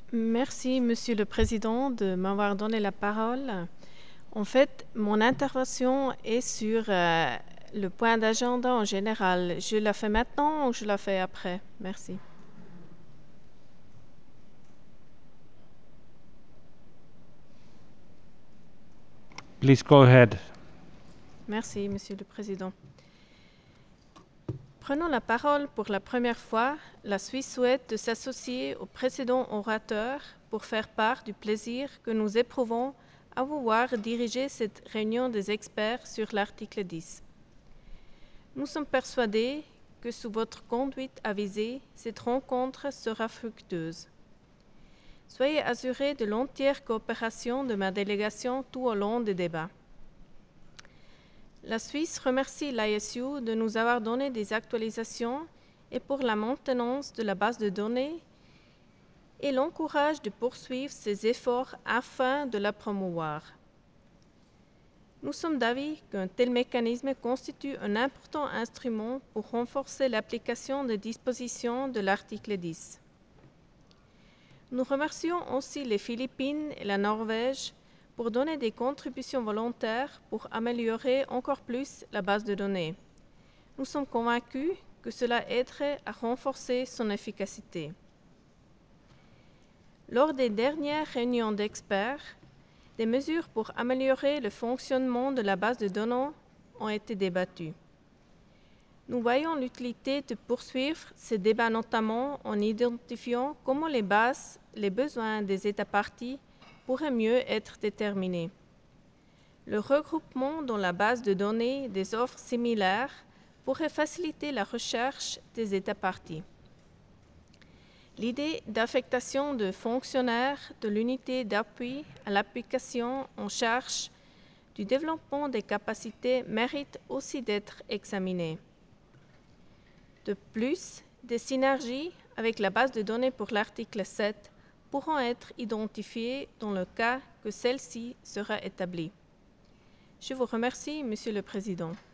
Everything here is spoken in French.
Merci, Monsieur le Président, de m'avoir donné la parole. En fait, mon intervention est sur le point d'agenda en général. Je la fais maintenant ou je la fais après? Merci. Please go ahead. Merci, Monsieur le Président. Prenant la parole pour la première fois, la Suisse souhaite de s'associer au précédent orateur pour faire part du plaisir que nous éprouvons à vous voir diriger cette réunion des experts sur l'article 10. Nous sommes persuadés que sous votre conduite avisée, cette rencontre sera fructueuse. Soyez assurés de l'entière coopération de ma délégation tout au long des débats. La Suisse remercie l'ISU de nous avoir donné des actualisations et pour la maintenance de la base de données et l'encourage de poursuivre ses efforts afin de la promouvoir. Nous sommes d'avis qu'un tel mécanisme constitue un important instrument pour renforcer l'application des dispositions de l'article 10. Nous remercions aussi les Philippines et la Norvège pour donner des contributions volontaires pour améliorer encore plus la base de données. Nous sommes convaincus que cela aiderait à renforcer son efficacité. Lors des dernières réunions d'experts, des mesures pour améliorer le fonctionnement de la base de données ont été débattues. Nous voyons l'utilité de poursuivre ces débats notamment en identifiant comment les besoins des États parties pourraient mieux être déterminés. Le regroupement dans la base de données des offres similaires pourrait faciliter la recherche des États parties. L'idée d'affectation de fonctionnaires de l'unité d'appui à l'application en charge du développement des capacités mérite aussi d'être examinée. De plus, des synergies avec la base de données pour l'article 7 pourront être identifiées dans le cas que celle-ci sera établie. Je vous remercie, Monsieur le Président.